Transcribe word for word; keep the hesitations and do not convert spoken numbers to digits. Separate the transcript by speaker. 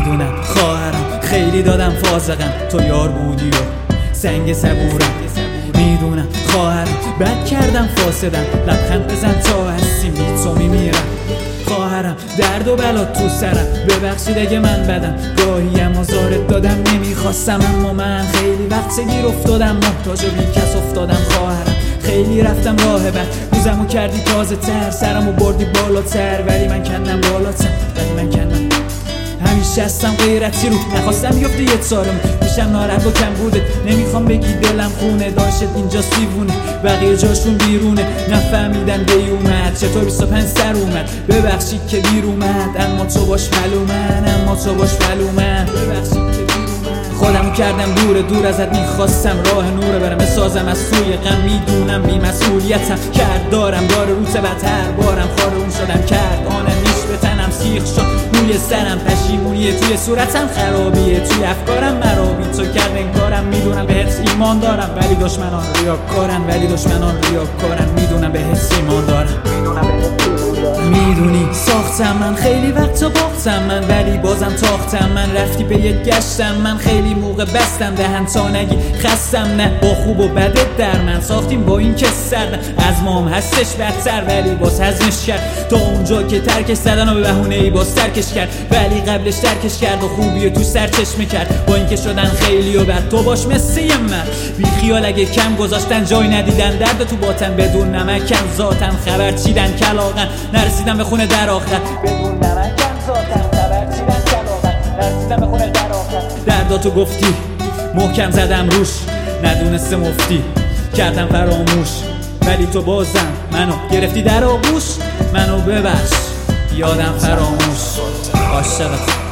Speaker 1: میدونم خواهرم خیلی دادم فاسقم، تو یار بودی و سنگ صبورم. میدونم خواهرم بد کردم فاسدم، لبخند بزن تا هستی می تو میمیرم. خواهرم درد و بلا تو سرم، ببخشید اگه من بدم گاهیم آزارت دادم نمیخواستم، اما من خیلی وقت گیر افتادم، محتاج و بی کس افتادم. خواهرم خیلی رفتم راه بد، روزمو کردی تازه تر، سرمو بردی بالاتر، ولی من کندم بالاتر، ولی من کندم. همیشه هستم غیرتی رو، نخواستم بیفته یه تارم، میشم ناراحت و کم بودت، نمیخوام بگی دلم خونه، داشت اینجا سیوونه بقیه جاشون بیرونه، نفهمیدن دی اومد چطور بیست و پنج سر اومد. ببخشید که دیر اومد اما تو باش ملومن، اما تو باش ملومن. ببخشید که دیر اومد خودمو کردم دور دور ازت، میخواستم راه نوره برم بسازم از سوی غم، میدونم بی مسئولیتم کرد دارم داره روز بدتر، بارم خار اون شدم کرد آنم نیش به تنم سیخ شد روی سرم، پشیمونیه توی صورتم، خرابیه توی افکارم، مرا بی تو کرد انکارم. میدونم بهت ایمان دارم ولی دشمنان ریاکارن، ولی دشمنان ریاکارن. میدونم بهت ایمان دارم، میدونی ساختم من خیلی وقت باختم من، ولی بازم تاختم من. رفتی به یک گشتم من، خیلی موقع بستم دهن تا نگی خستم، نه با خوب و بدت در من ساختیم با این که سردم، از مام هستش بدتر ولی باز هضمش کرد، تا اونجا که ترکش زدن و به بهونه ای باز ترکش کرد، ولی قبلش ترکش کرد و خوبی تو سر چشمه کرد، با اینکه شدن خیلی و بد تو باش مثل من، بی خیال اگه کم گذاشتن جای ندیدن، درد تو باطن بدون نمکن ذاتن، خبر چیدن کلاغن نرسیدم به خونه در آخر، بدون نمکن ذاتن خبر چیدن کلاغن نرسیدم به خونه در آخر. درداتو گفتی محکم زدم روش، ندونسته مفتی کردم فراموش، ولی تو بازم منو گرفتی در آغوش، منو ببخش یادم فراموش. عاشقت